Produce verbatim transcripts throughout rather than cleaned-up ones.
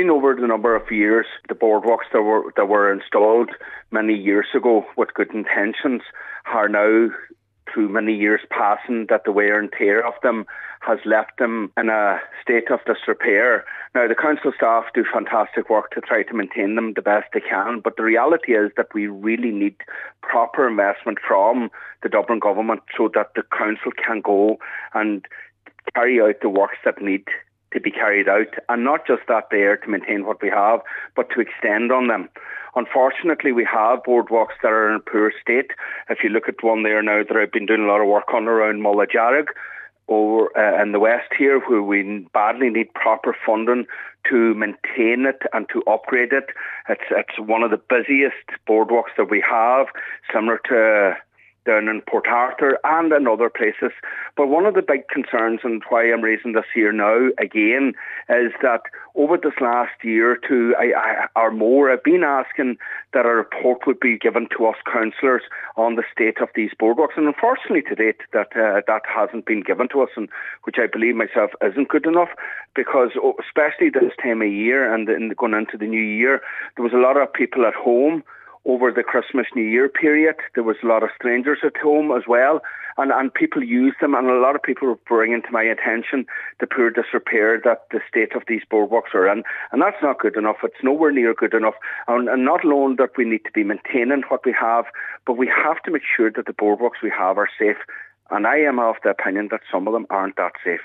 seen over the number of years, the boardwalks that were that were installed many years ago with good intentions are now, through many years passing, that the wear and tear of them has left them in a state of disrepair. Now, the council staff do fantastic work to try to maintain them the best they can, but the reality is that we really need proper investment from the Dublin government so that the council can go and carry out the works that need to be carried out, and not just that there to maintain what we have, but to extend on them. Unfortunately, we have boardwalks that are in a poor state. If you look at one there now that I've been doing a lot of work on around Mullajarrag, or uh, in the west here, where we badly need proper funding to maintain it and to upgrade it. It's it's one of the busiest boardwalks that we have, similar to down in Port Arthur and in other places. But one of the big concerns, and why I'm raising this here now again, is that over this last year or two, I, I, or more, I've been asking that a report would be given to us councillors on the state of these boardwalks. And unfortunately to date, that uh, that hasn't been given to us, and which I believe myself isn't good enough, because especially this time of year and, and going into the new year, there was a lot of people at home over the Christmas New Year period. There was a lot of strangers at home as well, and, and people used them, and a lot of people were bringing to my attention the poor disrepair that the state of these boardwalks are in, and that's not good enough. It's nowhere near good enough, and, and not alone that we need to be maintaining what we have, but we have to make sure that the boardwalks we have are safe, and I am of the opinion that some of them aren't that safe.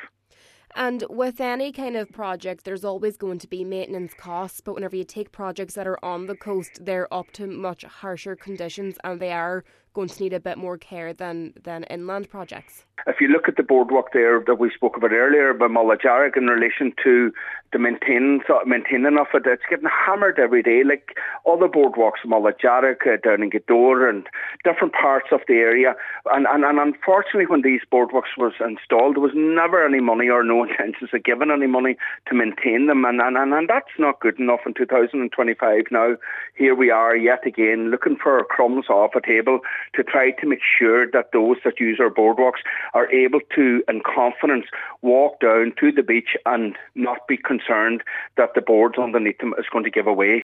And with any kind of project, there's always going to be maintenance costs, but whenever you take projects that are on the coast, they're up to much harsher conditions, and they are going to need a bit more care than, than inland projects. If you look at the boardwalk there that we spoke about earlier, by Mullajarrag, in relation to the maintenance, maintaining of it, it's getting hammered every day, like other boardwalks, Mullajarrag, uh, down in Gweedore and different parts of the area. And, and, and unfortunately, when these boardwalks was installed, there was never any money or no intentions of giving any money to maintain them. And, and, and, and that's not good enough in two thousand twenty-five now. Here we are yet again looking for crumbs off a table to try to make sure that those that use our boardwalks are able to, in confidence, walk down to the beach and not be concerned that the boards underneath them is going to give away.